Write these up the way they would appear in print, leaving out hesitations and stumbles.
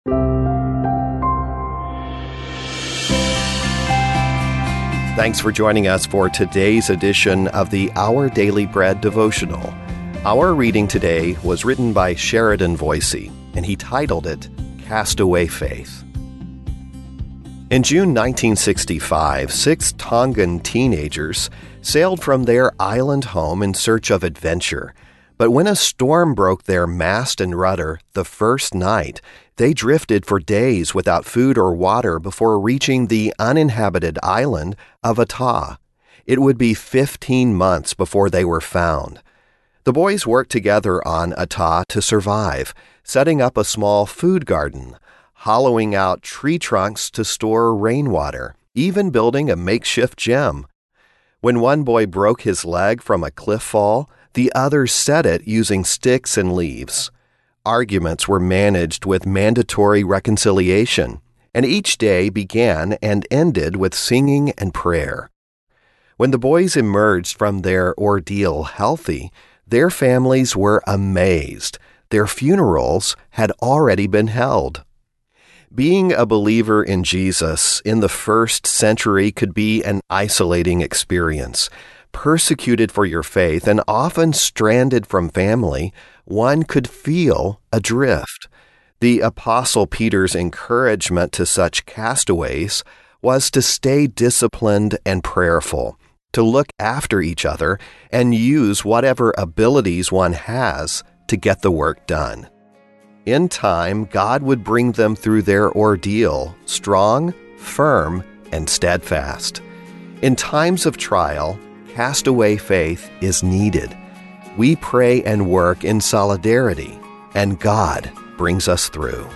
Thanks for joining us for today's edition of the Our Daily Bread devotional. Our reading today was written by Sheridan Voysey, and he titled it, Castaway Faith. In June 1965, 6 Tongan teenagers sailed from their island home in search of adventure. But when a storm broke their mast and rudder the first night, they drifted for days without food or water before reaching the uninhabited island of Ata. It would be 15 months before they were found. The boys worked together on Ata to survive, setting up a small food garden, hollowing out tree trunks to store rainwater, even building a makeshift gym. When one boy broke his leg from a cliff fall, the others set it using sticks and leaves. Arguments were managed with mandatory reconciliation, and each day began and ended with singing and prayer. When the boys emerged from their ordeal healthy, their families were amazed. Their funerals had already been held. Being a believer in Jesus in the first century could be an isolating experience. Persecuted for your faith and often stranded from family, one could feel adrift. The Apostle Peter's encouragement to such castaways was to stay disciplined and prayerful, to look after each other and use whatever abilities one has to get the work done. In time, God would bring them through their ordeal, strong, firm, and steadfast. In times of trial, castaway faith is needed. We pray and work in solidarity, and God brings us through.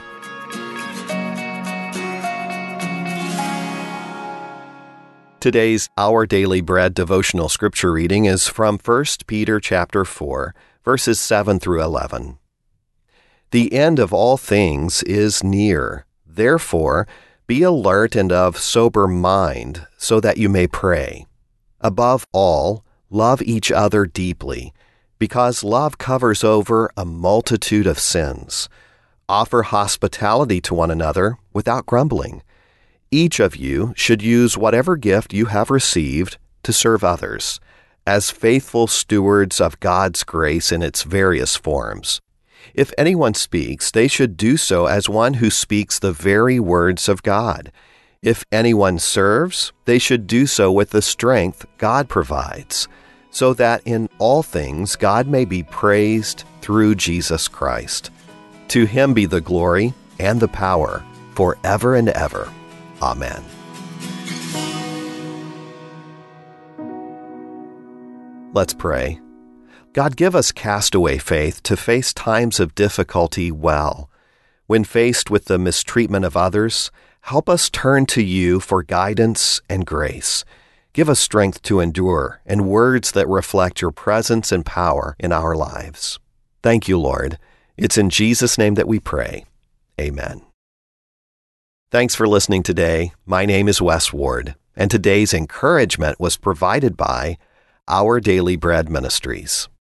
Today's Our Daily Bread devotional scripture reading is from 1 Peter chapter 4, verses 7 through 11. The end of all things is near. Therefore, be alert and of sober mind, so that you may pray. Above all, love each other deeply, because love covers over a multitude of sins. Offer hospitality to one another without grumbling. Each of you should use whatever gift you have received to serve others, as faithful stewards of God's grace in its various forms. If anyone speaks, they should do so as one who speaks the very words of God. If anyone serves, they should do so with the strength God provides, so that in all things God may be praised through Jesus Christ. To him be the glory and the power forever and ever. Amen. Let's pray. God, give us castaway faith to face times of difficulty well. When faced with the mistreatment of others, help us turn to you for guidance and grace. Give us strength to endure and words that reflect your presence and power in our lives. Thank you, Lord. It's in Jesus' name that we pray. Amen. Thanks for listening today. My name is Wes Ward, and today's encouragement was provided by Our Daily Bread Ministries.